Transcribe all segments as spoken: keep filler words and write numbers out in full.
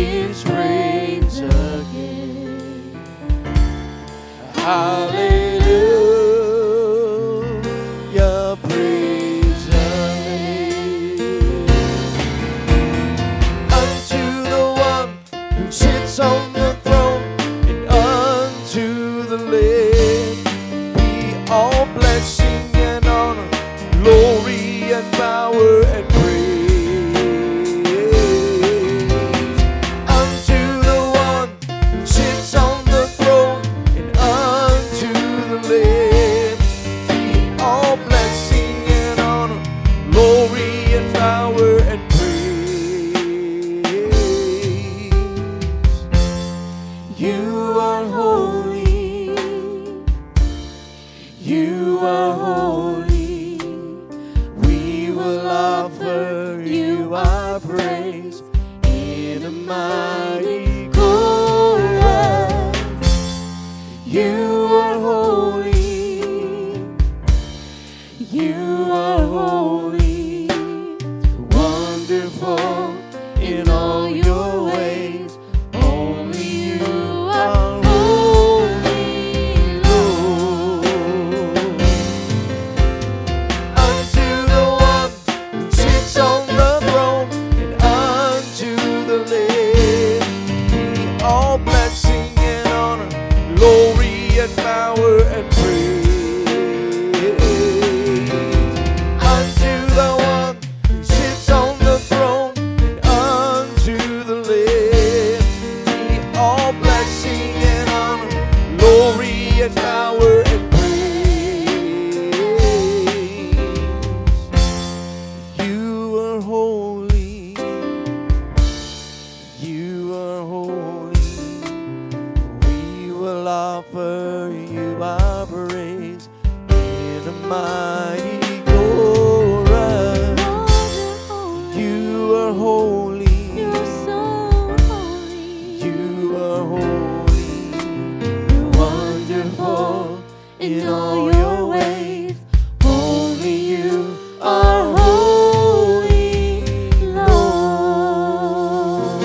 His praise again. Hallelujah, praise again. Unto the one who sits on the throne and unto the Lamb be all blessing and honor, glory and power and praise. Unto the one who sits on the throne and unto the Lamb be all blessing and honor, glory and power and praise. You are holy. You are holy. We will offer you our praise in a mighty chorus. You are holy. You are holy. Wonderful in all your ways. Only you are holy, Lord. Unto the one who sits on the throne and unto the Lamb be all blessing and honor, glory and power and praise. Unto the one who sits on the throne and unto the Lamb be all blessing and honor, glory and power and praise. You are holy. You are holy. We will offer you our praise in a mighty chorus. You are holy. You're so holy. You are holy. You're wonderful in all your ways. Only you are holy, Lord.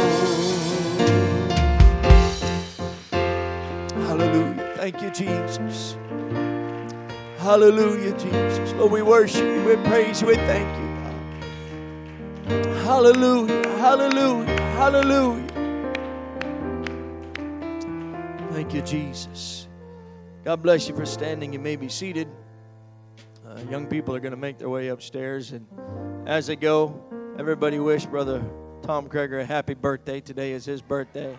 Hallelujah. Thank you, Jesus. Hallelujah, Jesus. Lord, we worship you, we praise you, we thank you, God. Hallelujah, hallelujah, hallelujah. Thank you, Jesus. God bless you for standing. You may be seated. Uh, young people are going to make their way upstairs, and as they go, everybody wish Brother Tom Kreger a happy birthday. Today is his birthday.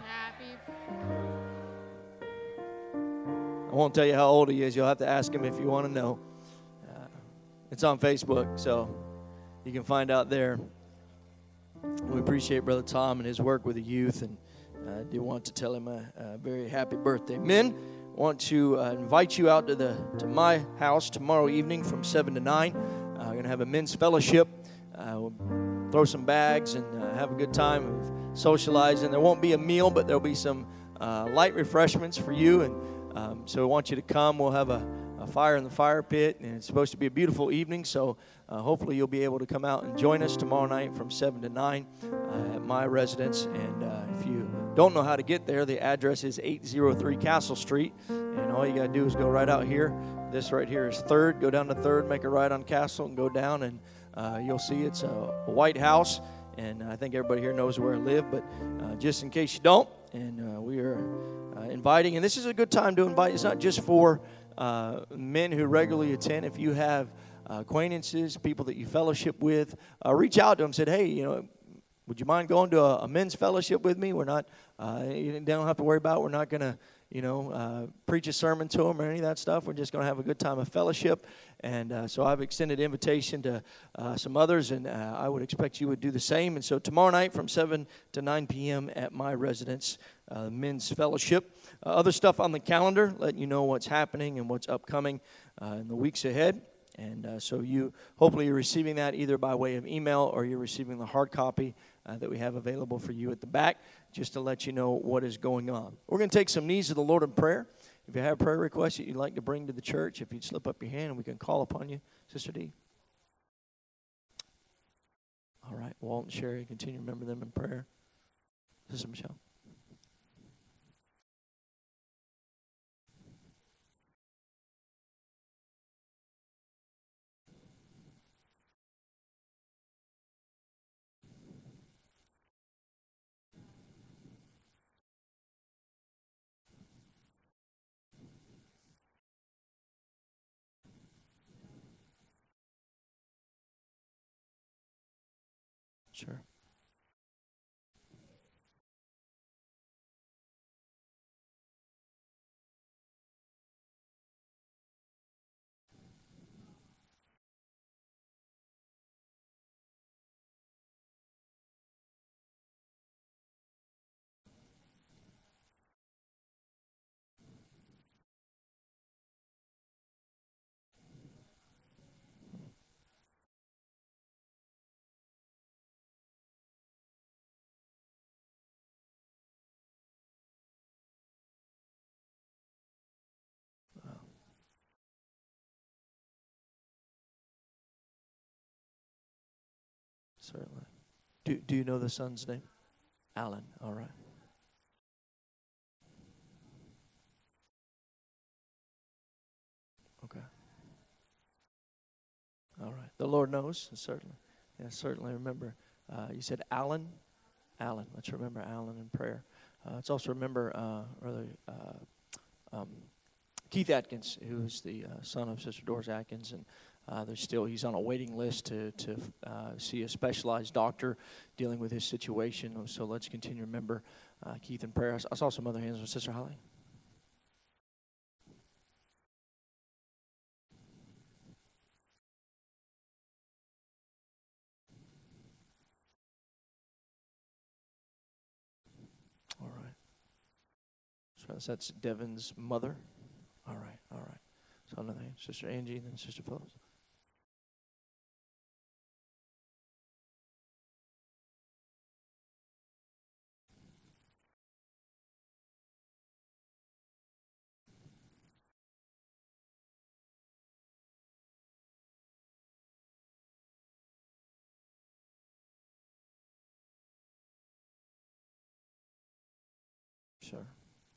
I won't tell you how old he is. You'll have to ask him if you want to know. Uh, it's on Facebook, so you can find out there. We appreciate Brother Tom and his work with the youth, and I do want to tell him a, a very happy birthday. Men, I want to uh, invite you out to the to my house tomorrow evening from seven to nine. Uh, we're going to have a men's fellowship. Uh, we'll throw some bags and uh, have a good time of socializing. There won't be a meal, but there'll be some uh, light refreshments for you, and Um, so I want you to come. We'll have a, a fire in the fire pit, and it's supposed to be a beautiful evening. So uh, hopefully you'll be able to come out and join us tomorrow night from seven to nine uh, at my residence. And uh, if you don't know how to get there, the address is eight oh three Castle Street. And all you got to do is go right out here. This right here is third. Go down to third, make a right on Castle, and go down. And uh, you'll see it's a, a white house. And I think everybody here knows where I live. But uh, just in case you don't, and uh, we are uh, inviting. And this is a good time to invite. It's not just for uh, men who regularly attend. If you have uh, acquaintances, people that you fellowship with, uh, reach out to them and say, hey, you know, would you mind going to a, a men's fellowship with me? We're not, uh, you don't have to worry about, we're not going to, you know, uh, preach a sermon to them or any of that stuff. We're just going to have a good time of fellowship. And uh, so I've extended invitation to uh, some others, and uh, I would expect you would do the same. And so tomorrow night from seven to nine p.m. at my residence, uh, men's fellowship. Uh, other stuff on the calendar, letting you know what's happening and what's upcoming uh, in the weeks ahead. And uh, so you, hopefully you're receiving that either by way of email or you're receiving the hard copy uh, that we have available for you at the back, just to let you know what is going on. We're going to take some needs of the Lord in prayer. If you have prayer requests that you'd like to bring to the church, if you'd slip up your hand and we can call upon you. Sister D. All right, Walt and Sherry, continue to remember them in prayer. Sister Michelle. Sure. Certainly. Do Do you know the son's name? Alan. All right. Okay. All right. The Lord knows, certainly. Yeah, certainly. Remember, uh, you said Alan. Alan. Let's remember Alan in prayer. Uh, let's also remember, uh, rather, uh, um, Keith Atkins, who is the uh, son of Sister Doris Atkins, and uh, there's still he's on a waiting list to to uh, see a specialized doctor dealing with his situation. So let's continue to remember uh, Keith in prayer. I saw some other hands with Sister Holly. All right. So that's Devin's mother. All right, all right. So another hand, Sister Angie, and then Sister Phillips. Sure.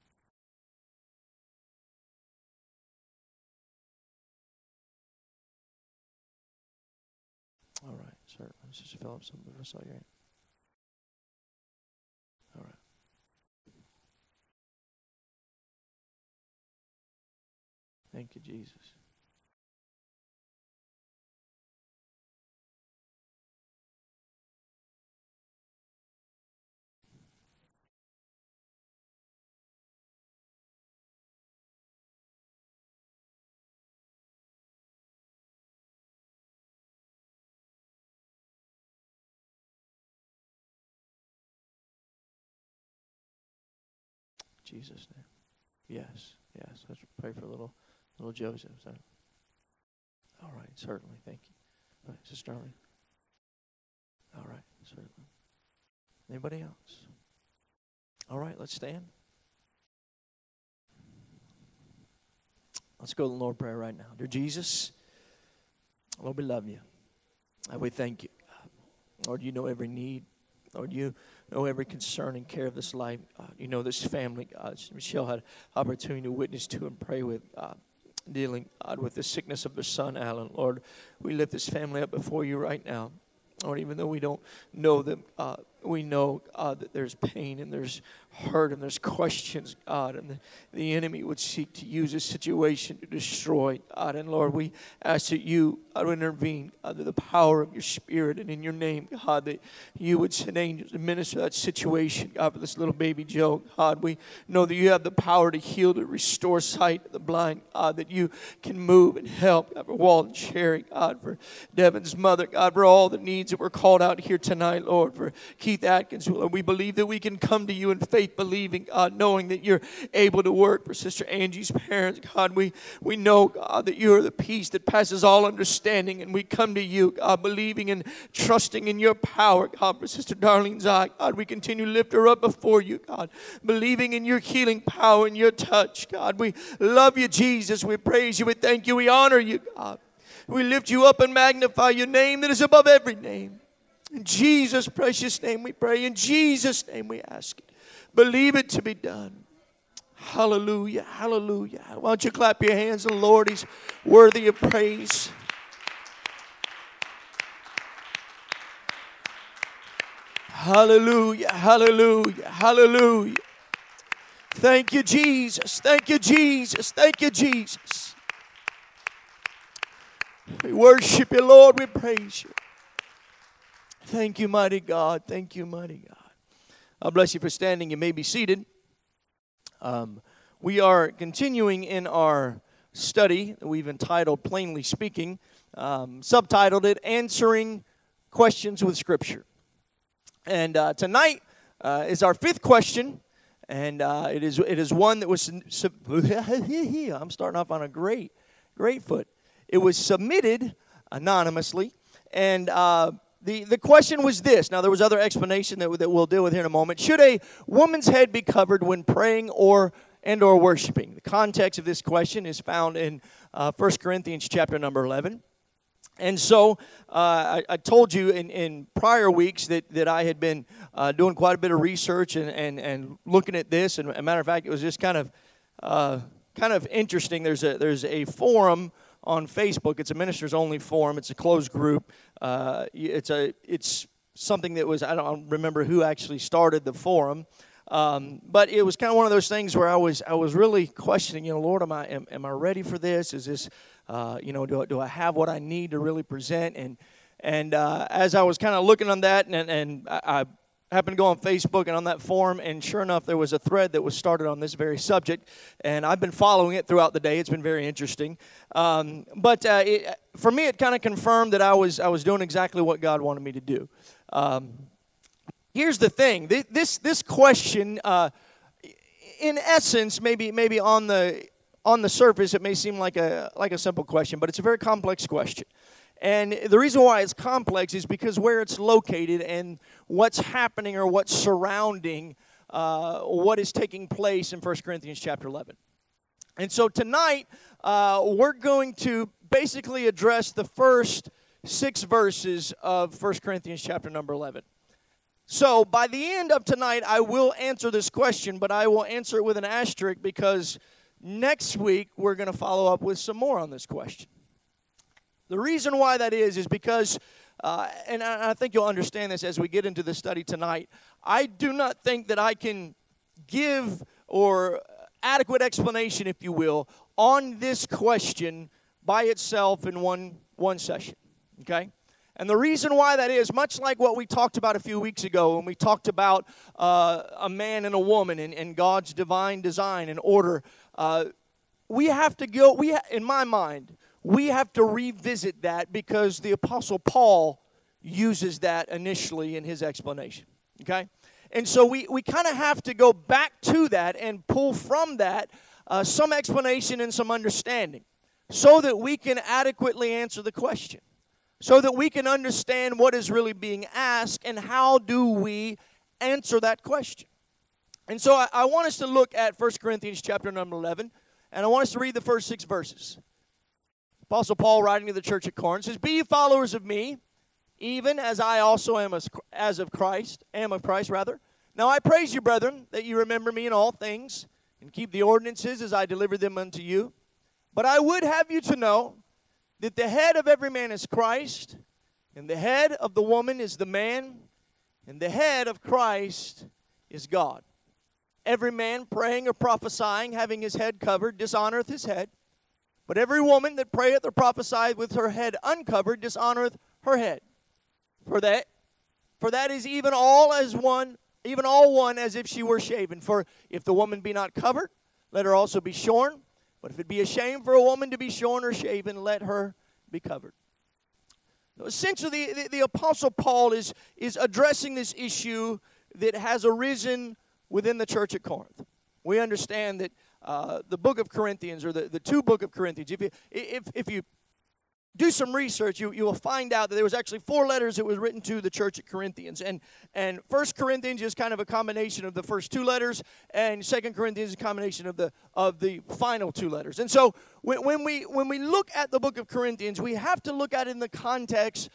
All right, certainly. Sister Phillips, I saw your hand. All right. Thank you, Jesus. Jesus' name. Yes, yes. Let's pray for little little Joseph. So. All right, certainly. Thank you. All right, Sister Darlene. All right, certainly. Anybody else? All right, let's stand. Let's go to the Lord prayer right now. Dear Jesus, Lord, we love you. And we thank you. Lord, you know every need. Lord, you know every concern and care of this life. Uh, you know this family, God. Michelle had opportunity to witness to and pray with, uh, dealing, God, with the sickness of their son, Alan. Lord, we lift this family up before you right now. Lord, even though we don't know them, uh, we know, God, that there's pain and there's hurt and there's questions, God, and the, the enemy would seek to use this situation to destroy, God. And Lord, we ask that you, God, would intervene under the power of your Spirit and in your name, God, that you would send angels to minister that situation, God, for this little baby Joe. God, we know that you have the power to heal, to restore sight to the blind, God, that you can move and help, God, for Walton Cherry, God, for Devin's mother, God, for all the needs that were called out here tonight, Lord, for Keith Atkins. Lord, we believe that we can come to you in faith, believing, God, knowing that you're able to work for Sister Angie's parents. God, we, we know, God, that you are the peace that passes all understanding, and we come to you, God, believing and trusting in your power, God, for Sister Darlene's eye. God, we continue to lift her up before you, God, believing in your healing power and your touch, God. We love you, Jesus. We praise you. We thank you. We honor you, God. We lift you up and magnify your name that is above every name. In Jesus' precious name we pray. In Jesus' name we ask it. Believe it to be done. Hallelujah, hallelujah. Why don't you clap your hands to the Lord? He's worthy of praise. Hallelujah, hallelujah, hallelujah. Thank you, Jesus. Thank you, Jesus. Thank you, Jesus. We worship you, Lord. We praise you. Thank you, mighty God. Thank you, mighty God. God bless you for standing. You may be seated. Um, we are continuing in our study that we've entitled Plainly Speaking, um, subtitled it Answering Questions with Scripture. And uh, tonight uh, is our fifth question, and uh, it is it is one that was, sub- I'm starting off on a great, great foot. It was submitted anonymously, and uh, the, the question was this. Now, there was other explanation that, that we'll deal with here in a moment. Should a woman's head be covered when praying or and or worshiping? The context of this question is found in uh, First Corinthians chapter number eleven. And so uh, I, I told you in, in prior weeks that, that I had been uh, doing quite a bit of research and, and, and looking at this. And as a matter of fact, it was just kind of uh, kind of interesting. There's a there's a forum on Facebook. It's a ministers only forum. It's a closed group. Uh, it's a it's something that was I don't remember who actually started the forum. Um, but it was kind of one of those things where I was I was really questioning, you know, Lord, am I am, am I ready for this? Is this, uh, you know, do, do I have what I need to really present? And and uh, as I was kind of looking on that, and and I, I happened to go on Facebook and on that forum, and sure enough, there was a thread that was started on this very subject, and I've been following it throughout the day. It's been very interesting. Um, but uh, it, for me, it kind of confirmed that I was I was doing exactly what God wanted me to do. Um, Here's the thing. This this question, uh, in essence, maybe maybe on the on the surface, it may seem like a like a simple question, but it's a very complex question. And the reason why it's complex is because where it's located and what's happening or what's surrounding uh, what is taking place in First Corinthians chapter eleven. And so tonight, uh, we're going to basically address the first six verses of First Corinthians chapter number eleven. So by the end of tonight, I will answer this question, but I will answer it with an asterisk because next week we're going to follow up with some more on this question. The reason why that is is because, uh, and I think you'll understand this as we get into the study tonight, I do not think that I can give or adequate explanation, if you will, on this question by itself in one, one session, okay? And the reason why that is, much like what we talked about a few weeks ago when we talked about uh, a man and a woman and, and God's divine design and order, uh, we have to go, we ha- in my mind, we have to revisit that because the Apostle Paul uses that initially in his explanation, okay? And so we, we kind of have to go back to that and pull from that uh, some explanation and some understanding so that we can adequately answer the question. So that we can understand what is really being asked and how do we answer that question. And so I, I want us to look at First Corinthians chapter number eleven, and I want us to read the first six verses. Apostle Paul, writing to the church at Corinth, says, "Be ye followers of me, even as I also am as, as of Christ, am of Christ rather. Now I praise you, brethren, that you remember me in all things, and keep the ordinances as I delivered them unto you. But I would have you to know that the head of every man is Christ, and the head of the woman is the man, and the head of Christ is God. Every man praying or prophesying, having his head covered, dishonoreth his head. But every woman that prayeth or prophesieth with her head uncovered, dishonoreth her head. For that, for that is even all as one, even all one as if she were shaven. For if the woman be not covered, let her also be shorn. But if it be a shame for a woman to be shorn or shaven, let her be covered." Essentially, the, the Apostle Paul is, is addressing this issue that has arisen within the church at Corinth. We understand that uh, the book of Corinthians, or the, the two book of Corinthians, if you, if, if you do some research, you, you will find out that there was actually four letters that was written to the church at Corinthians. And and First Corinthians is kind of a combination of the first two letters, and Second Corinthians is a combination of the of the final two letters. And so when, when we when we look at the book of Corinthians, we have to look at it in the context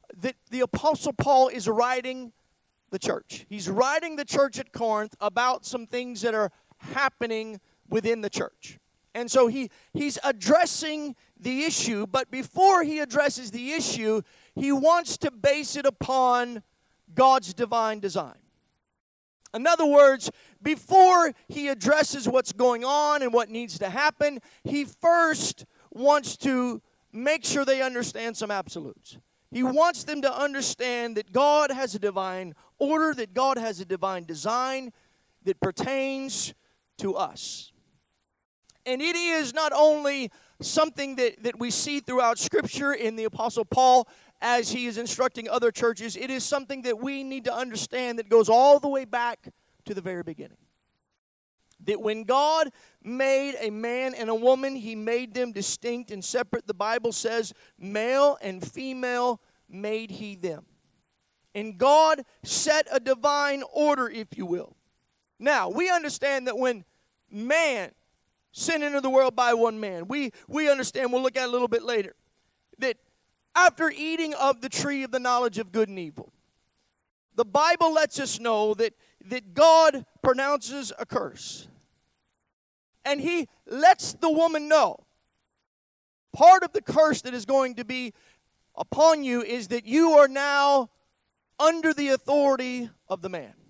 that the Apostle Paul is writing the church. He's writing the church at Corinth about some things that are happening within the church. And so he, he's addressing the issue, but before he addresses the issue, he wants to base it upon God's divine design. In other words, before he addresses what's going on and what needs to happen, he first wants to make sure they understand some absolutes. He wants them to understand that God has a divine order, that God has a divine design that pertains to us. And it is not only something that, that we see throughout Scripture in the Apostle Paul as he is instructing other churches. It is something that we need to understand that goes all the way back to the very beginning. That when God made a man and a woman, he made them distinct and separate. The Bible says, male and female made he them. And God set a divine order, if you will. Now, we understand that when man sinned into the world by one man, we, we understand, we'll look at it a little bit later, that after eating of the tree of the knowledge of good and evil, the Bible lets us know that, that God pronounces a curse. And he lets the woman know part of the curse that is going to be upon you is that you are now under the authority of the man.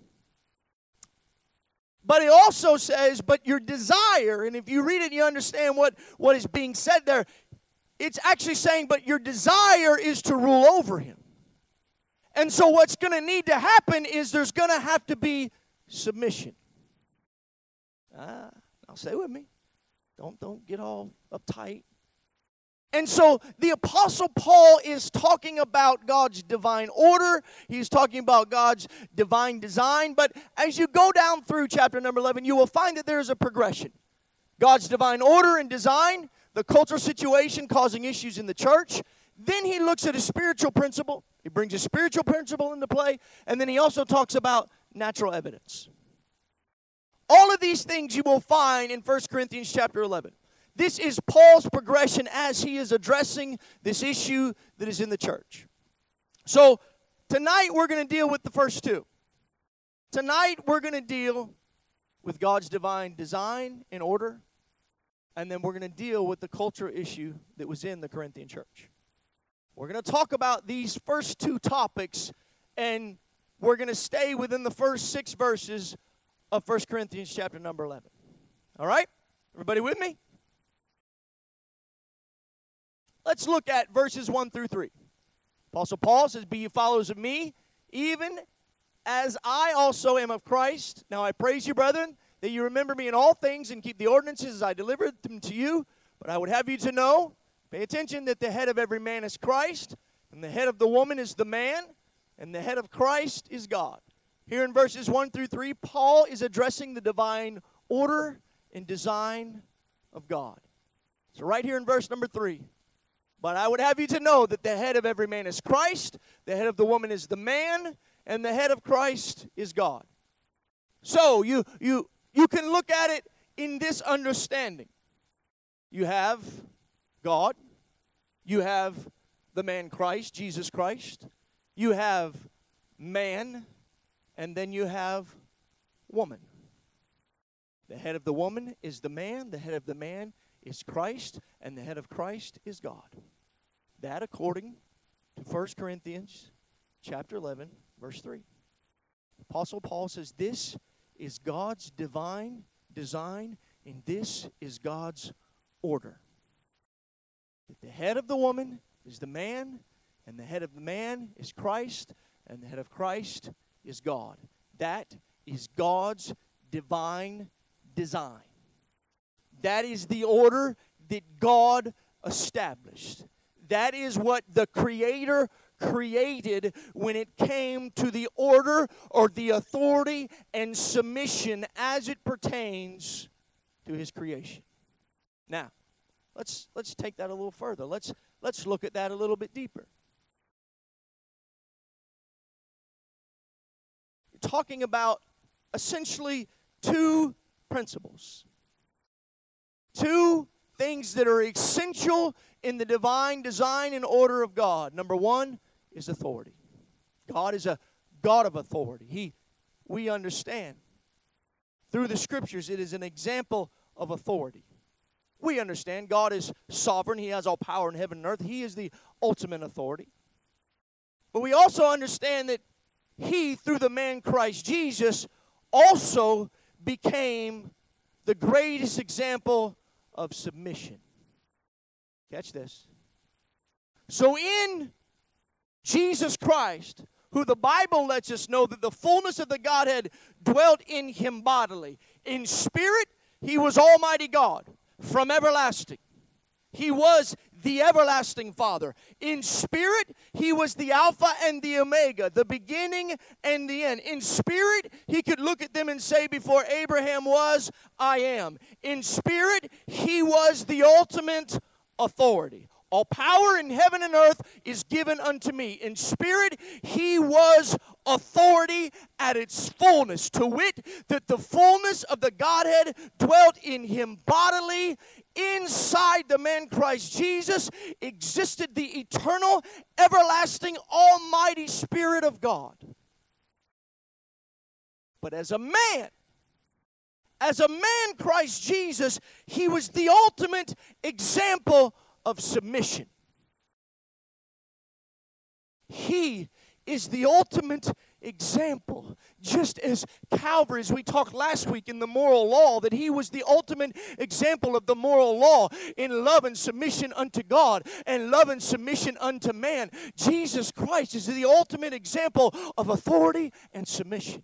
But it also says, but your desire, and if you read it, you understand what, what is being said there. It's actually saying, but your desire is to rule over him. And so what's going to need to happen is there's going to have to be submission. Ah, now stay with me. Don't, don't get all uptight. And so the Apostle Paul is talking about God's divine order. He's talking about God's divine design. But as you go down through chapter number eleven, you will find that there is a progression. God's divine order and design, the cultural situation causing issues in the church. Then he looks at a spiritual principle. He brings a spiritual principle into play. And then he also talks about natural evidence. All of these things you will find in First Corinthians chapter eleven. This is Paul's progression as he is addressing this issue that is in the church. So tonight we're going to deal with the first two. Tonight we're going to deal with God's divine design and order. And then we're going to deal with the cultural issue that was in the Corinthian church. We're going to talk about these first two topics, and we're going to stay within the first six verses of First Corinthians chapter number eleven. All right? Everybody with me? Let's look at verses one through three. Apostle Paul says, be ye followers of me, even as I also am of Christ. Now I praise you, brethren, that you remember me in all things and keep the ordinances as I delivered them to you. But I would have you to know, pay attention, that the head of every man is Christ, and the head of the woman is the man, and the head of Christ is God. Here in verses one through three, Paul is addressing the divine order and design of God. So right here in verse number three, but I would have you to know that the head of every man is Christ, the head of the woman is the man, and the head of Christ is God. So you you you can look at it in this understanding. You have God, you have the man Christ, Jesus Christ, you have man, and then you have woman. The head of the woman is the man, the head of the man is Christ, and the head of Christ is God. That according to First Corinthians chapter eleven, verse three. Apostle Paul says this is God's divine design, and this is God's order. That the head of the woman is the man, and the head of the man is Christ, and the head of Christ is God. That is God's divine design. That is the order that God established. That is what the Creator created when it came to the order or the authority and submission as it pertains to His creation. Now, let's let's take that a little further. Let's let's look at that a little bit deeper. We're talking about essentially two principles. Two things that are essential in the divine design and order of God. Number one is authority. God is a God of authority. He, we understand through the Scriptures, it is an example of authority. We understand God is sovereign. He has all power in heaven and earth. He is the ultimate authority. But we also understand that He, through the man Christ Jesus, also became the greatest example of submission. Catch this. So in Jesus Christ, who the Bible lets us know that the fullness of the Godhead dwelt in Him bodily. In spirit, He was Almighty God from everlasting. He was the everlasting Father. In spirit, He was the Alpha and the Omega, the beginning and the end. In spirit, He could look at them and say, before Abraham was, I am. In spirit, He was the ultimate authority. All power in heaven and earth is given unto me. In spirit, He was authority at its fullness, to wit, that the fullness of the Godhead dwelt in Him bodily. Inside the man Christ Jesus existed the eternal, everlasting, almighty Spirit of God. But as a man, as a man Christ Jesus, He was the ultimate example of submission. He is the ultimate example. Just as Calvary, as we talked last week in the moral law, that He was the ultimate example of the moral law in love and submission unto God and love and submission unto man. Jesus Christ is the ultimate example of authority and submission.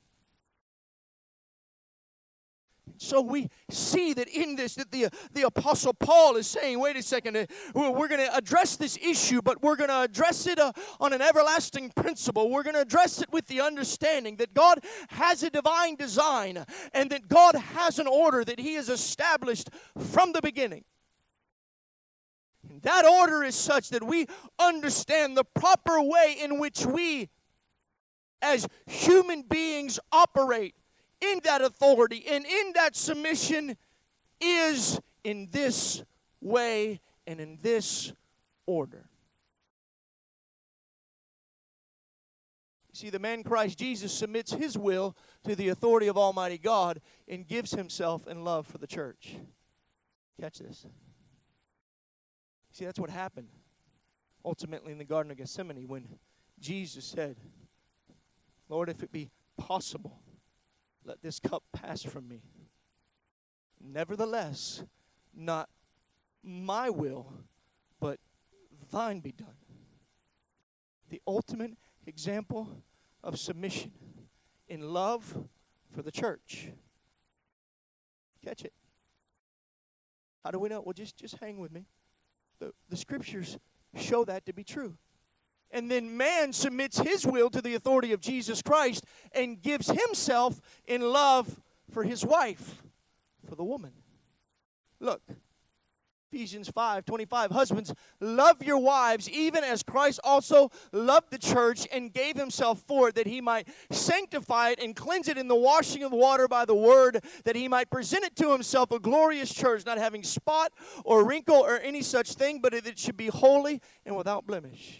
So we see that in this, that the, the Apostle Paul is saying, wait a second, uh, we're going to address this issue, but we're going to address it uh, on an everlasting principle. We're going to address it with the understanding that God has a divine design and that God has an order that He has established from the beginning. And that order is such that we understand the proper way in which we, as human beings, operate in that authority and in that submission is in this way and in this order. See, the man Christ Jesus submits His will to the authority of Almighty God and gives Himself in love for the church. Catch this. See, that's what happened ultimately in the Garden of Gethsemane when Jesus said, Lord, if it be possible, let this cup pass from me. Nevertheless, not my will, but thine be done. The ultimate example of submission in love for the church. Catch it. How do we know? Well, just, just hang with me. The, the Scriptures show that to be true. And then man submits his will to the authority of Jesus Christ and gives himself in love for his wife, for the woman. Look, Ephesians five twenty-five, husbands, love your wives, even as Christ also loved the church and gave Himself for it, that He might sanctify it and cleanse it in the washing of water by the word, that He might present it to Himself a glorious church, not having spot or wrinkle or any such thing, but that it should be holy and without blemish.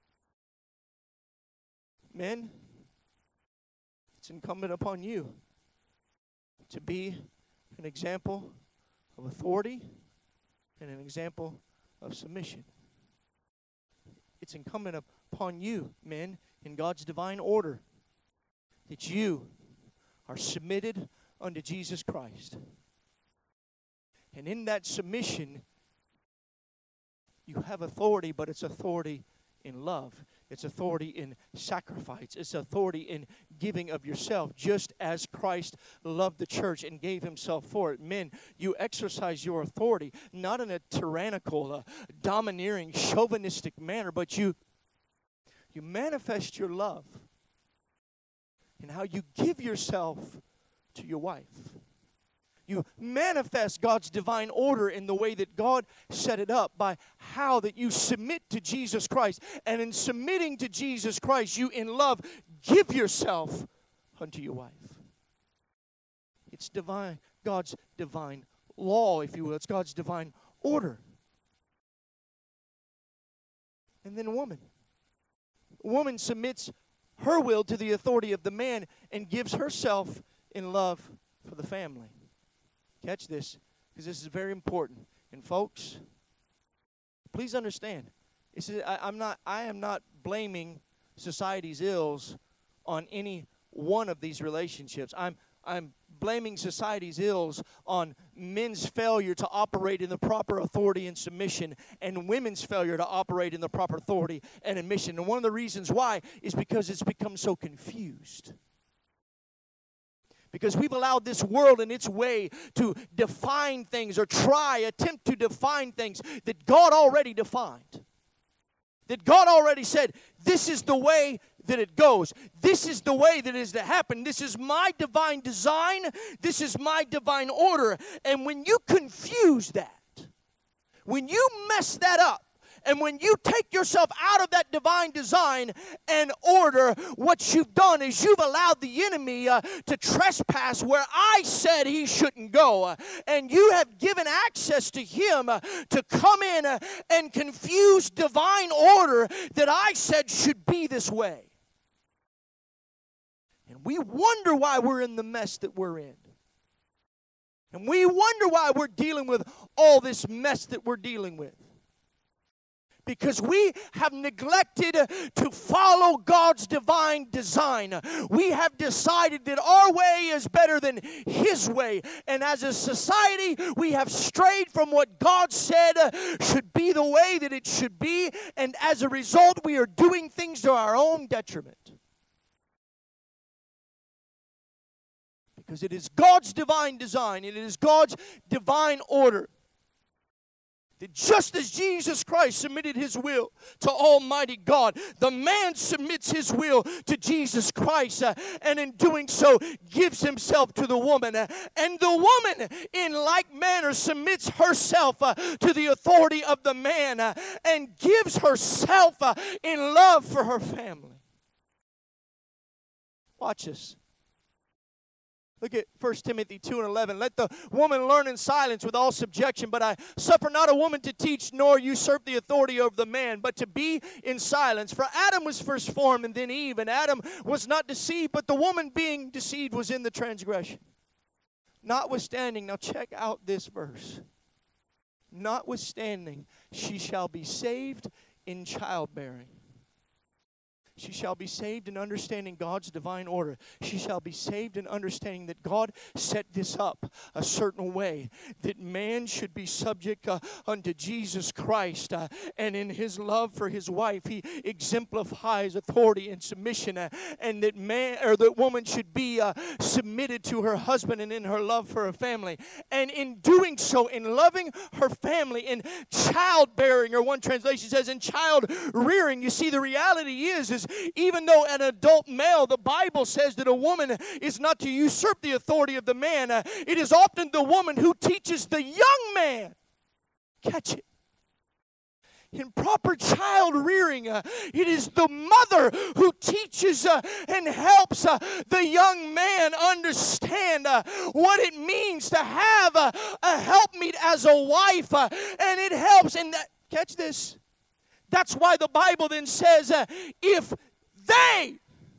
Men, it's incumbent upon you to be an example of authority and an example of submission. It's incumbent upon you, men, in God's divine order, that you are submitted unto Jesus Christ. And in that submission, you have authority, but it's authority in love. It's authority in sacrifice. It's authority in giving of yourself, just as Christ loved the church and gave Himself for it. Men, you exercise your authority, not in a tyrannical, uh, domineering, chauvinistic manner, but you, you manifest your love in how you give yourself to your wife. You manifest God's divine order in the way that God set it up by how that you submit to Jesus Christ. And in submitting to Jesus Christ, you in love give yourself unto your wife. It's divine, God's divine law, if you will. It's God's divine order. And then woman. woman submits her will to the authority of the man and gives herself in love for the family. Catch this, because this is very important. And folks, please understand, this is, I, I'm not, I am not blaming society's ills on any one of these relationships. I'm I'm blaming society's ills on men's failure to operate in the proper authority and submission, and women's failure to operate in the proper authority and admission. And one of the reasons why is because it's become so confused. Because we've allowed this world in its way to define things or try, attempt to define things that God already defined. That God already said, this is the way that it goes. This is the way that it is to happen. This is my divine design. This is my divine order. And when you confuse that, when you mess that up, and when you take yourself out of that divine design and order, what you've done is you've allowed the enemy uh, to trespass where I said he shouldn't go. Uh, and you have given access to him uh, to come in uh, and confuse divine order that I said should be this way. And we wonder why we're in the mess that we're in. And we wonder why we're dealing with all this mess that we're dealing with. Because we have neglected to follow God's divine design. We have decided that our way is better than His way. And as a society, we have strayed from what God said should be the way that it should be. And as a result, we are doing things to our own detriment. Because it is God's divine design, and it is God's divine order. That just as Jesus Christ submitted His will to Almighty God, the man submits his will to Jesus Christ, uh, and in doing so gives himself to the woman. Uh, and the woman, in like manner, submits herself uh, to the authority of the man uh, and gives herself uh, in love for her family. Watch this. Look at First Timothy two and eleven. Let the woman learn in silence with all subjection, but I suffer not a woman to teach nor usurp the authority over the man, but to be in silence. For Adam was first formed and then Eve, and Adam was not deceived, but the woman being deceived was in the transgression. Notwithstanding, now check out this verse. Notwithstanding, she shall be saved in childbearing. She shall be saved in understanding God's divine order. She shall be saved in understanding that God set this up a certain way, that man should be subject uh, unto Jesus Christ. Uh, and in His love for His wife, He exemplifies authority and submission. Uh, and that man or that woman should be uh, submitted to her husband and in her love for her family. And in doing so, in loving her family, in childbearing, or one translation says in child rearing, you see, the reality is, is even though an adult male, the Bible says that a woman is not to usurp the authority of the man, uh, it is often the woman who teaches the young man. Catch it. In proper child rearing, uh, it is the mother who teaches uh, and helps uh, the young man understand uh, what it means to have uh, a helpmeet as a wife. Uh, and it helps. And that, catch this. That's why the Bible then says, uh, if they,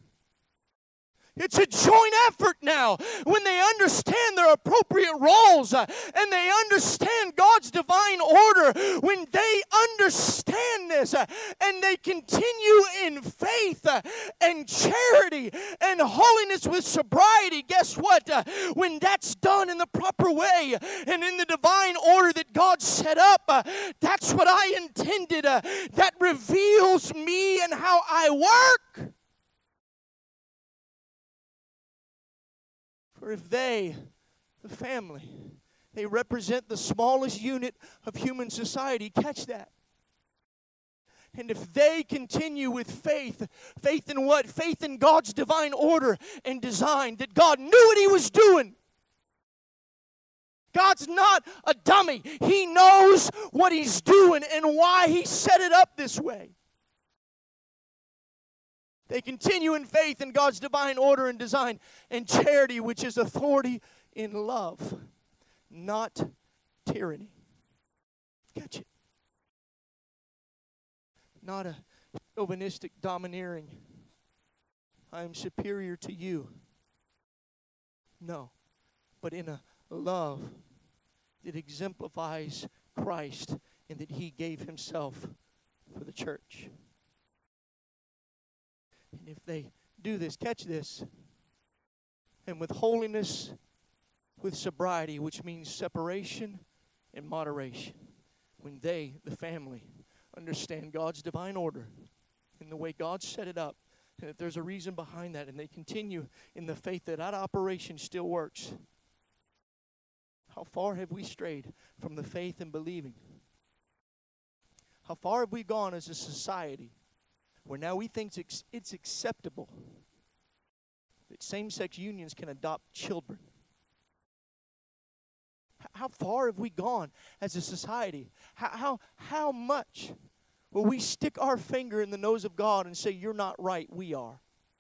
it's a joint effort now when they understand their appropriate roles uh, and they understand God's divine order. When they understand this uh, and they continue in faith uh, and charity and holiness with sobriety, guess what? Uh, when that's done in the proper way and in the divine order that God set up, uh, that's what I intended. Uh, that reveals me and how I work. For if they, the family, they represent the smallest unit of human society, catch that. And if they continue with faith, faith in what? Faith in God's divine order and design, that God knew what He was doing. God's not a dummy. He knows what He's doing and why He set it up this way. They continue in faith in God's divine order and design, and charity, which is authority in love, not tyranny. Catch it. Not a chauvinistic, domineering, I am superior to you. No, but in a love that exemplifies Christ and that he gave himself for the church. And if they do this, catch this, and with holiness, with sobriety, which means separation and moderation, when they, the family, understand God's divine order and the way God set it up, and that there's a reason behind that, and they continue in the faith that that operation still works. How far have we strayed from the faith and believing? How far have we gone as a society where now we think it's, it's acceptable that same-sex unions can adopt children? How far have we gone as a society? How, how, how much will we stick our finger in the nose of God and say, you're not right, we are?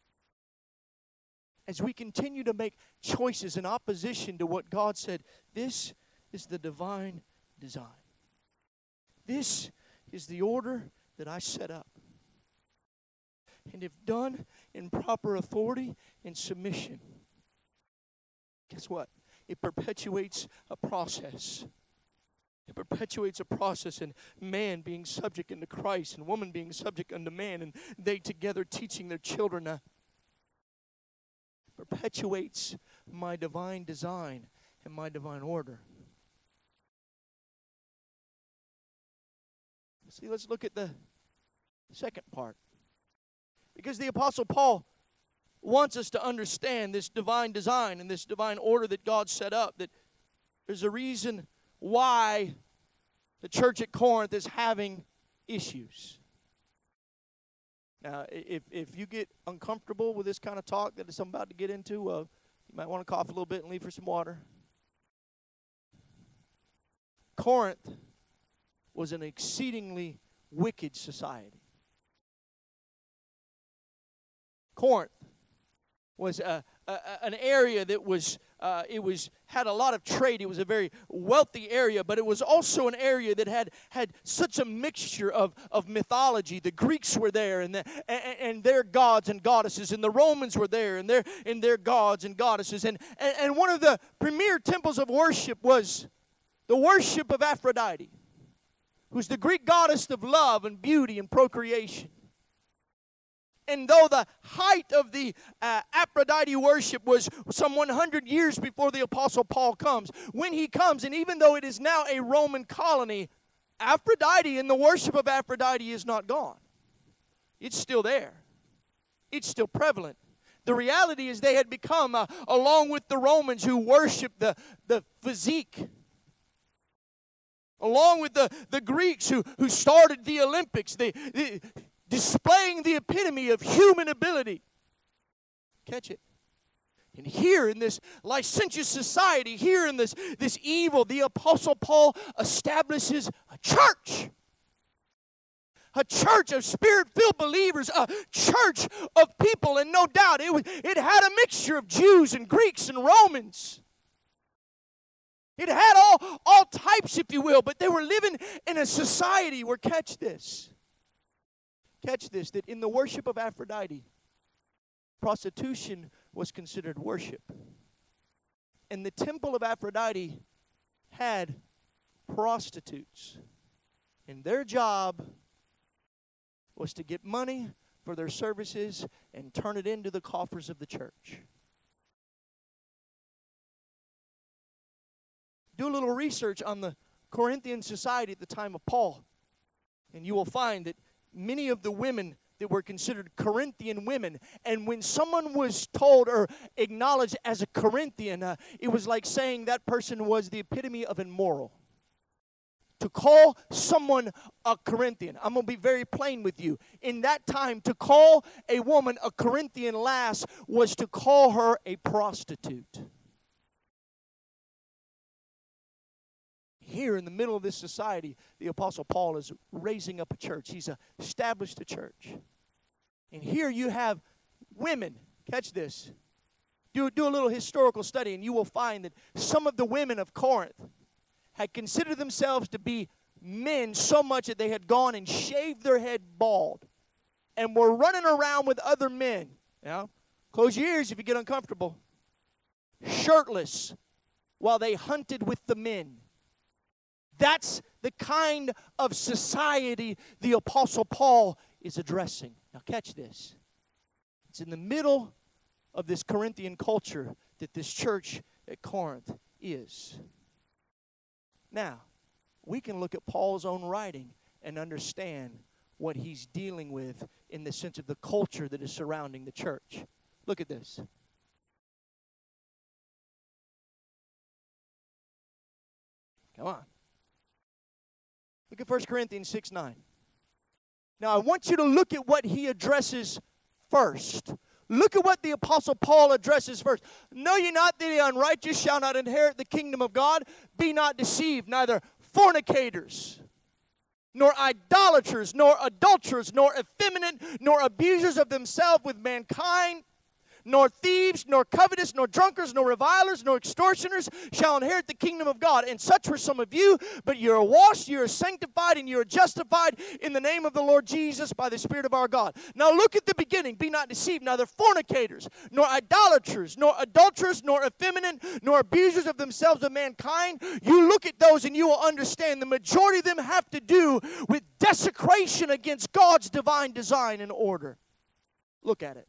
As we continue to make choices in opposition to what God said, this is the divine design. This is the order that I set up. And if done in proper authority and submission, guess what? It perpetuates a process. It perpetuates a process in man being subject unto Christ and woman being subject unto man, and they together teaching their children. Uh, perpetuates my divine design and my divine order. See, let's look at the second part. Because the Apostle Paul wants us to understand this divine design and this divine order that God set up, that there's a reason why the church at Corinth is having issues. Now, if if you get uncomfortable with this kind of talk that I'm about to get into, uh, you might want to cough a little bit and leave for some water. Corinth was an exceedingly wicked society. Corinth was a, a, an area that was uh, it was had a lot of trade. It was a very wealthy area, but it was also an area that had had such a mixture of, of mythology. The Greeks were there, and, the, and and their gods and goddesses, and the Romans were there, and their and their gods and goddesses, and, and and one of the premier temples of worship was the worship of Aphrodite, who's the Greek goddess of love and beauty and procreation. And though the height of the uh, Aphrodite worship was some one hundred years before the Apostle Paul comes, when he comes, and even though it is now a Roman colony, Aphrodite and the worship of Aphrodite is not gone. It's still there. It's still prevalent. The reality is they had become, uh, along with the Romans who worshiped the, the physique, along with the, the Greeks who, who started the Olympics, the, the displaying the epitome of human ability. Catch it. And here in this licentious society, here in this, this evil, the Apostle Paul establishes a church. A church of spirit-filled believers, a church of people, and no doubt it, was, it had a mixture of Jews and Greeks and Romans. It had all, all types, if you will, but they were living in a society where, catch this, Catch this, that in the worship of Aphrodite, prostitution was considered worship. And the temple of Aphrodite had prostitutes. And their job was to get money for their services and turn it into the coffers of the church. Do a little research on the Corinthian society at the time of Paul, and you will find that many of the women that were considered Corinthian women, and when someone was told or acknowledged as a Corinthian, uh, it was like saying that person was the epitome of immoral. To call someone a Corinthian, I'm going to be very plain with you. In that time, to call a woman a Corinthian lass was to call her a prostitute. Here in the middle of this society, the Apostle Paul is raising up a church. He's established a church. And here you have women. Catch this. Do, do a little historical study, and you will find that some of the women of Corinth had considered themselves to be men so much that they had gone and shaved their head bald and were running around with other men. Now, close your ears if you get uncomfortable. Shirtless while they hunted with the men. That's the kind of society the Apostle Paul is addressing. Now catch this. It's in the middle of this Corinthian culture that this church at Corinth is. Now, we can look at Paul's own writing and understand what he's dealing with in the sense of the culture that is surrounding the church. Look at this. Come on. Look at First Corinthians six nine. Now, I want you to look at what he addresses first. Look at what the Apostle Paul addresses first. Know ye not that the unrighteous shall not inherit the kingdom of God? Be not deceived, neither fornicators, nor idolaters, nor adulterers, nor effeminate, nor abusers of themselves with mankind, nor thieves, nor covetous, nor drunkards, nor revilers, nor extortioners shall inherit the kingdom of God. And such were some of you, but you are washed, you are sanctified, and you are justified in the name of the Lord Jesus by the Spirit of our God. Now look at the beginning. Be not deceived, neither fornicators, nor idolaters, nor adulterers, nor effeminate, nor abusers of themselves of mankind. You look at those and you will understand the majority of them have to do with desecration against God's divine design and order. Look at it.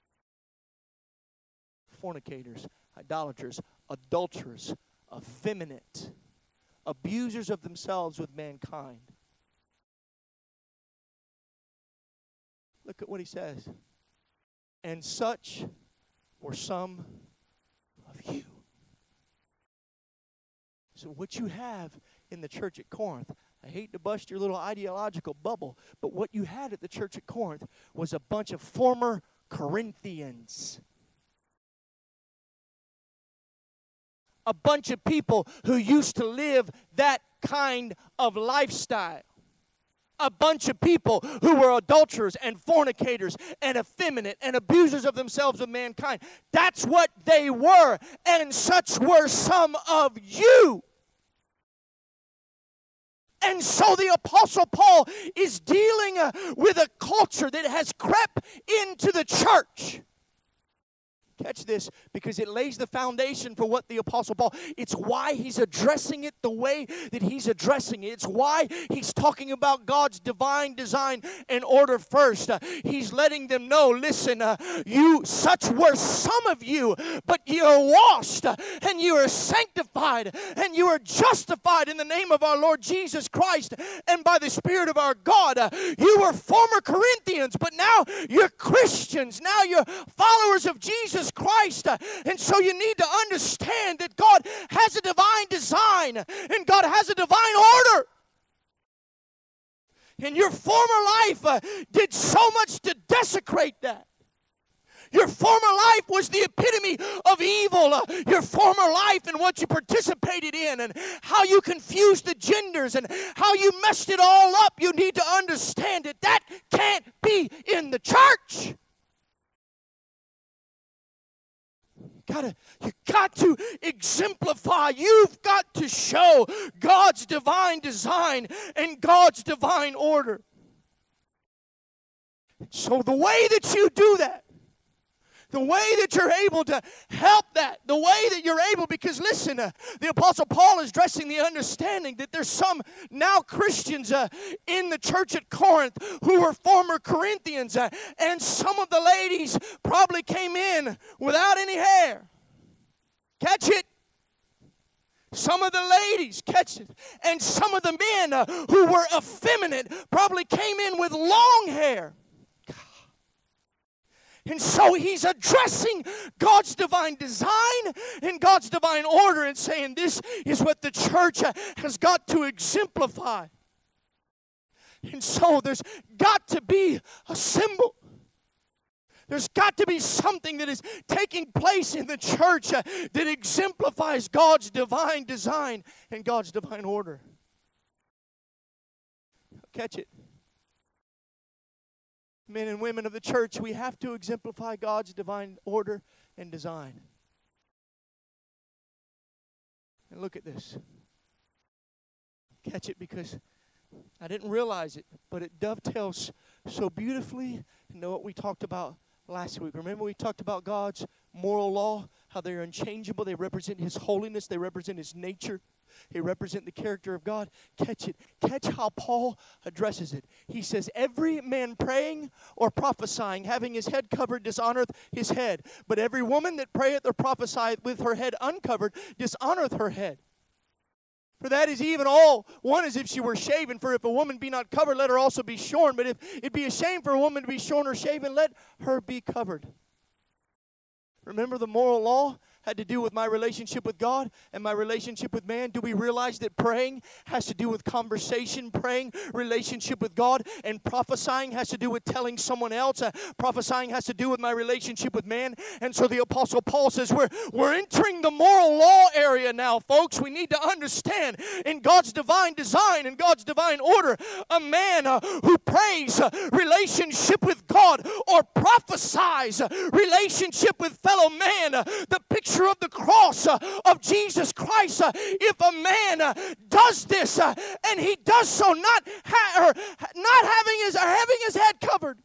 Fornicators, idolaters, adulterers, effeminate, abusers of themselves with mankind. Look at what he says. And such were some of you. So what you have in the church at Corinth, I hate to bust your little ideological bubble, but what you had at the church at Corinth was a bunch of former Corinthians. A bunch of people who used to live that kind of lifestyle. A bunch of people who were adulterers and fornicators and effeminate and abusers of themselves of mankind. That's what they were, and such were some of you. And so the Apostle Paul is dealing uh, with a culture that has crept into the church. Catch this, because it lays the foundation for what the Apostle Paul, it's why he's addressing it the way that he's addressing it. It's why he's talking about God's divine design and order first. Uh, he's letting them know, listen, uh, you, such were some of you, but you are washed, uh, and you are sanctified, and you are justified in the name of our Lord Jesus Christ, and by the Spirit of our God. Uh, you were former Corinthians, but now you're Christians. Now you're followers of Jesus Christ. And so you need to understand that God has a divine design and God has a divine order. And your former life uh, did so much to desecrate that. Your former life was the epitome of evil. Uh, your former life and what you participated in and how you confused the genders and how you messed it all up. You need to understand it. That can't be in the church. Gotta, you got to exemplify. You've got to show God's divine design and God's divine order. So the way that you do that, the way that you're able to help that, the way that you're able, because listen, uh, the Apostle Paul is addressing the understanding that there's some now Christians uh, in the church at Corinth who were former Corinthians, uh, and some of the ladies probably came in without any hair. Catch it? Some of the ladies, catch it, and some of the men uh, who were effeminate probably came in with long hair. And so he's addressing God's divine design and God's divine order and saying this is what the church has got to exemplify. And so there's got to be a symbol. There's got to be something that is taking place in the church that exemplifies God's divine design and God's divine order. Catch it. Men and women of the church, we have to exemplify God's divine order and design. And look at this. Catch it, because I didn't realize it, but it dovetails so beautifully into what we talked about last week. Remember we talked about God's moral law, how they're unchangeable. They represent His holiness. They represent His nature. They represent the character of God. Catch it. Catch how Paul addresses it. He says, every man praying or prophesying, having his head covered, dishonoreth his head. But every woman that prayeth or prophesieth with her head uncovered, dishonoreth her head. For that is even all one as if she were shaven. For if a woman be not covered, let her also be shorn. But if it be a shame for a woman to be shorn or shaven, let her be covered. Remember, the moral law had to do with my relationship with God and my relationship with man. Do we realize that praying has to do with conversation, praying, relationship with God, and prophesying has to do with telling someone else? Uh, prophesying has to do with my relationship with man. And so the Apostle Paul says we're, we're entering the moral law area now, folks. We need to understand in God's divine design, in God's divine order, a man uh, who prays uh, relationship with God or prophesies uh, relationship with fellow man, uh, the picture of the cross uh, of Jesus Christ. Uh, if a man uh, does this uh, and he does so not ha- or not having his or having his head covered,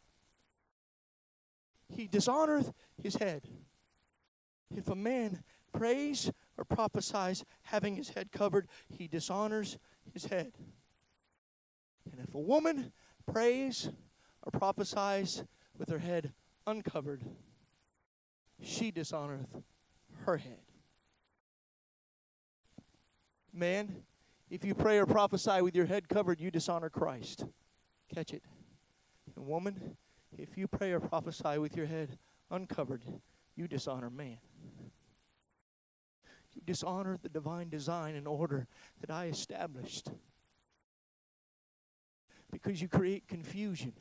he dishonoreth his head. If a man prays or prophesies having his head covered, he dishonors his head. And if a woman prays or prophesies with her head uncovered, she dishonoreth her head. Man, if you pray or prophesy with your head covered, you dishonor Christ. Catch it. And woman, if you pray or prophesy with your head uncovered, you dishonor man. You dishonor the divine design and order that I established. Because you create confusion.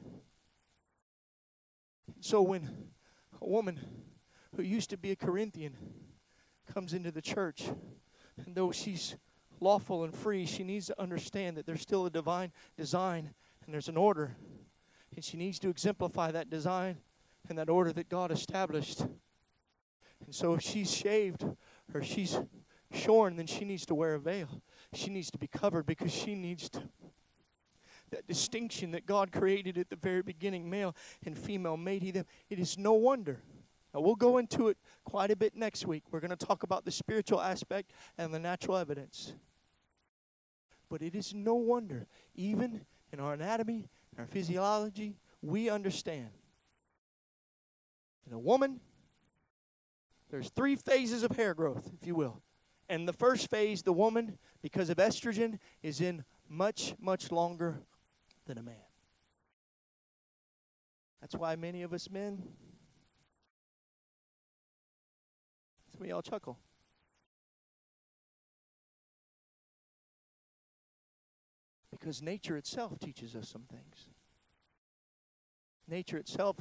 So when a woman who used to be a Corinthian comes into the church, and though she's lawful and free, she needs to understand that there's still a divine design and there's an order, and she needs to exemplify that design and that order that God established. And so if she's shaved or she's shorn, then she needs to wear a veil. She needs to be covered because she needs to, that distinction that God created at the very beginning, male and female made He them. It is no wonder. Now, we'll go into it quite a bit next week. We're going to talk about the spiritual aspect and the natural evidence. But it is no wonder, even in our anatomy, in our physiology, we understand in a woman, there's three phases of hair growth, if you will. And the first phase, the woman, because of estrogen, is in much, much longer than a man. That's why many of us men, some of y'all chuckle. Because nature itself teaches us some things. Nature itself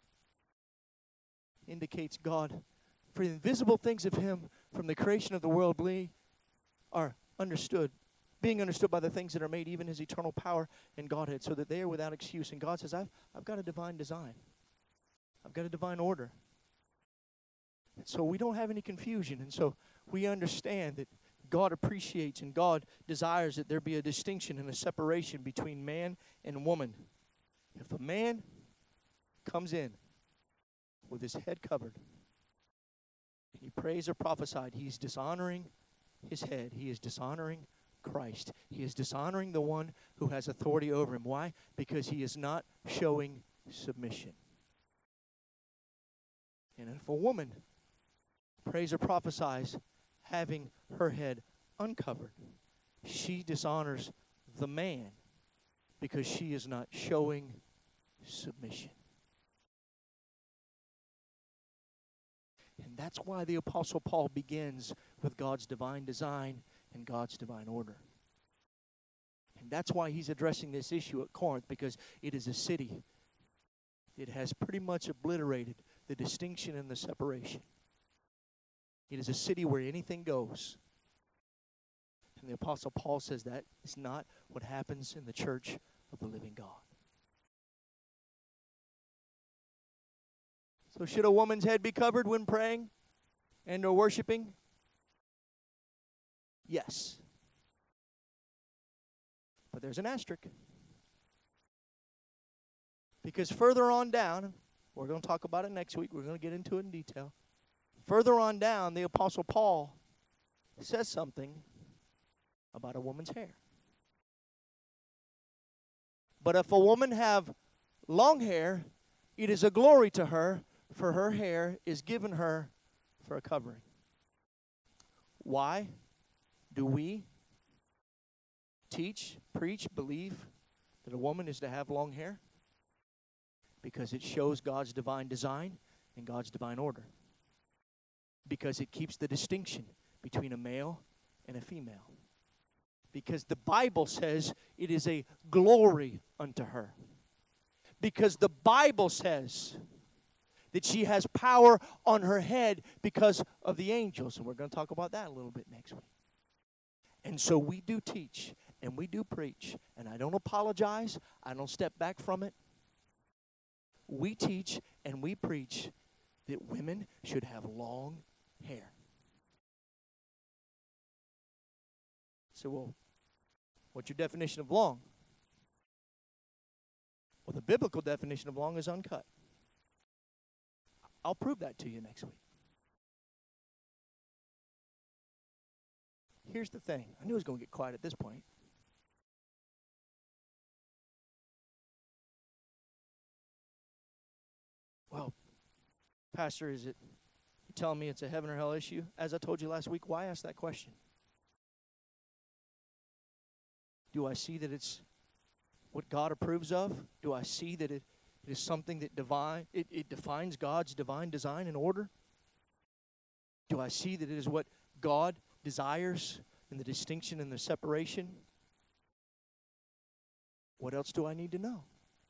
indicates God. For the invisible things of Him from the creation of the world are understood, being understood by the things that are made, even His eternal power and Godhead, so that they are without excuse. And God says, I've, I've got a divine design. I've got a divine order. And so we don't have any confusion. And so we understand that God appreciates and God desires that there be a distinction and a separation between man and woman. If a man comes in with his head covered, and he prays or prophesied, he's dishonoring his head. He is dishonoring Christ. He is dishonoring the one who has authority over him. Why? Because he is not showing submission. And if a woman prays or prophesies having her head uncovered, she dishonors the man because she is not showing submission. And that's why the Apostle Paul begins with God's divine design and God's divine order. And that's why he's addressing this issue at Corinth, because it is a city that has pretty much obliterated the distinction and the separation. It is a city where anything goes. And the Apostle Paul says that is not what happens in the church of the living God. So should a woman's head be covered when praying and or worshiping? Yes. But there's an asterisk. Because further on down, we're going to talk about it next week. We're going to get into it in detail. Further on down, the Apostle Paul says something about a woman's hair. But if a woman have long hair, it is a glory to her, for her hair is given her for a covering. Why do we teach, preach, believe that a woman is to have long hair? Because it shows God's divine design and God's divine order. Because it keeps the distinction between a male and a female. Because the Bible says it is a glory unto her. Because the Bible says that she has power on her head because of the angels. And we're going to talk about that a little bit next week. And so we do teach and we do preach. And I don't apologize. I don't step back from it. We teach and we preach that women should have long hair. So, well, what's your definition of long? Well, the biblical definition of long is uncut. I'll prove that to you next week. Here's the thing. I knew it was going to get quiet at this point. Well, Pastor, is it, you telling me it's a heaven or hell issue? As I told you last week, why ask that question? Do I see that it's what God approves of? Do I see that it, it is something that divine, it, it defines God's divine design and order? Do I see that it is what God desires in the distinction and the separation? What else do I need to know?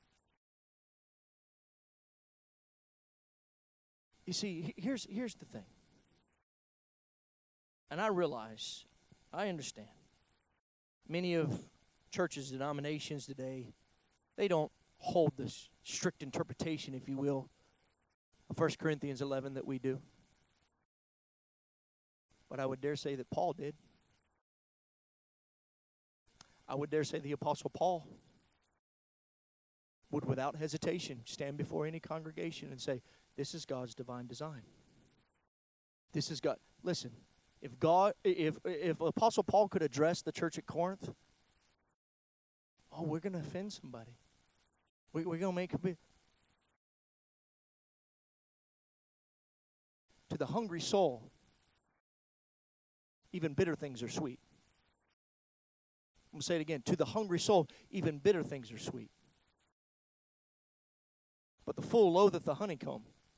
You see, here's, here's the thing. And I realize, I understand. Many of churches, denominations today, they don't hold this strict interpretation, if you will, of First Corinthians eleven that we do. But I would dare say that Paul did. I would dare say the Apostle Paul would without hesitation stand before any congregation and say, this is God's divine design. This is God. Listen, if God, if if Apostle Paul could address the church at Corinth, oh, we're going to offend somebody. We, we're going to make a bit. To the hungry soul, even bitter things are sweet. I'm going to say it again. To the hungry soul, even bitter things are sweet. But the full loatheth the honeycomb.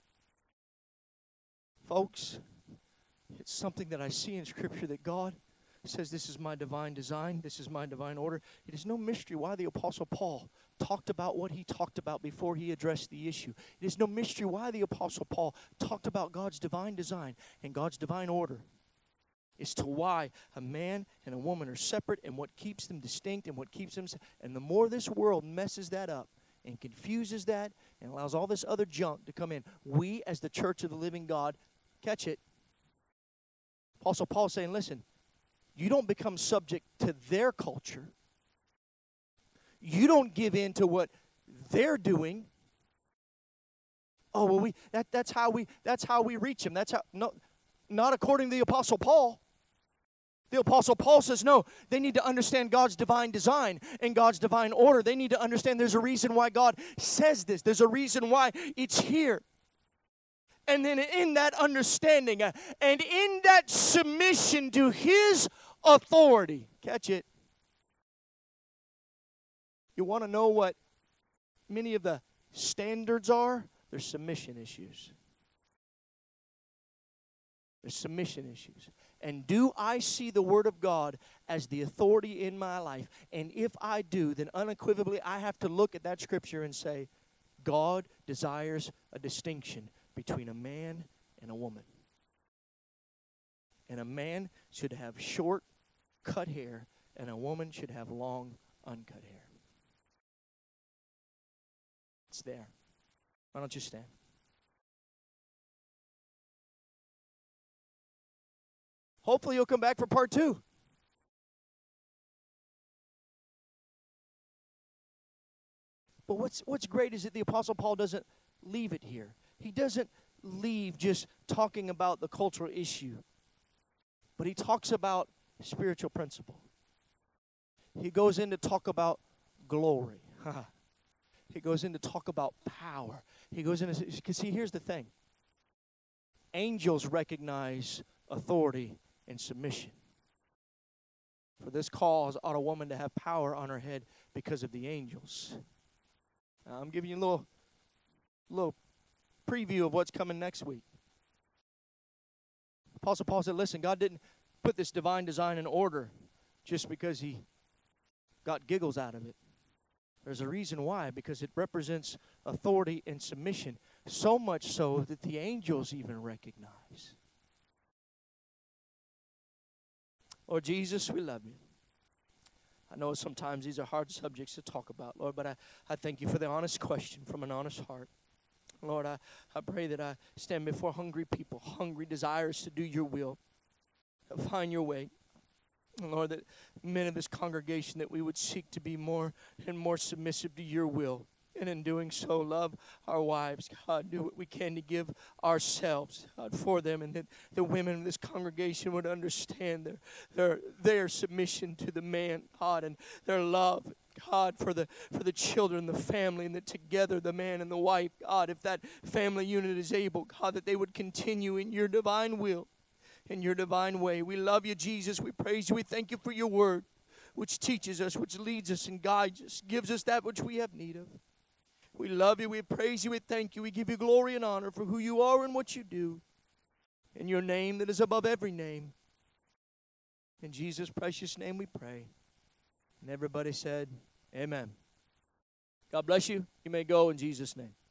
Folks, it's something that I see in Scripture that God says this is my divine design, this is my divine order. It is no mystery why the Apostle Paul talked about what he talked about before he addressed the issue. It is no mystery why the Apostle Paul talked about God's divine design and God's divine order. It's to why a man and a woman are separate and what keeps them distinct and what keeps them. And the more this world messes that up and confuses that and allows all this other junk to come in, we as the church of the living God, catch it. Apostle Paul saying, listen, you don't become subject to their culture. You don't give in to what they're doing. Oh, well, we that that's how we that's how we reach them. That's how no not according to the Apostle Paul. The Apostle Paul says, no, they need to understand God's divine design and God's divine order. They need to understand there's a reason why God says this. There's a reason why it's here. And then in that understanding uh, and in that submission to His authority, catch it. You want to know what many of the standards are? They're submission issues. They're submission issues. And do I see the Word of God as the authority in my life? And if I do, then unequivocally I have to look at that Scripture and say, God desires a distinction between a man and a woman. And a man should have short, cut hair, and a woman should have long, uncut hair. It's there. Why don't you stand? Hopefully you'll come back for part two. But what's what's great is that the Apostle Paul doesn't leave it here. He doesn't leave just talking about the cultural issue. But he talks about spiritual principle. He goes in to talk about glory. He goes in to talk about power. He goes in to, because see, here's the thing. Angels recognize authority and submission. For this cause ought a woman to have power on her head because of the angels. Now, I'm giving you a little, little preview of what's coming next week. Apostle Paul said, listen, God didn't put this divine design in order just because he got giggles out of it. There's a reason why, because it represents authority and submission, so much so that the angels even recognize. Lord Jesus, we love you. I know sometimes these are hard subjects to talk about, Lord, but I, I thank you for the honest question from an honest heart. Lord, I, I pray that I stand before hungry people, hungry desires to do your will, to find your way. And Lord, that men of this congregation, that we would seek to be more and more submissive to your will. And in doing so, love our wives. God, do what we can to give ourselves, God, for them. And that the women of this congregation would understand their, their, their submission to the man, God, and their love, God, for the for the children, the family, and that together the man and the wife, God, if that family unit is able, God, that they would continue in your divine will, in your divine way. We love you, Jesus. We praise you. We thank you for your word, which teaches us, which leads us and guides us, gives us that which we have need of. We love you. We praise you. We thank you. We give you glory and honor for who you are and what you do. In your name that is above every name. In Jesus' precious name we pray. And everybody said, amen. God bless you. You may go in Jesus' name.